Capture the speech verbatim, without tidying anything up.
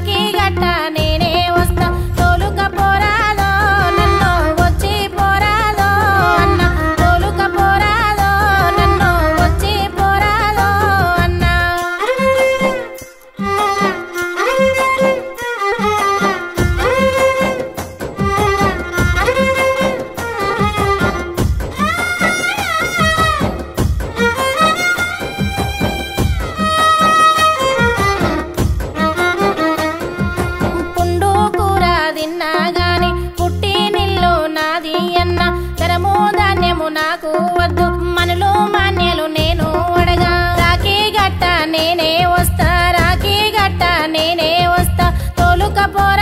రాఖీ గట్ట నేనే వస్తా తోలుక పోరాదో నన్ను వచ్చి పోరాదో అన్న తోలుక పోరాదో నన్ను వచ్చి పోరాదో అన్న పుండు కూర తిన్నా గాని పుట్టి నిల్లు నాది అన్న గరము ధాన్యము నాకు వద్దు మనులు మాన్యలు నేను అడగా రాఖీ గట్ట నేనే వస్తా రాఖీ గట్ట నేనే వస్తా తోలుక పోరా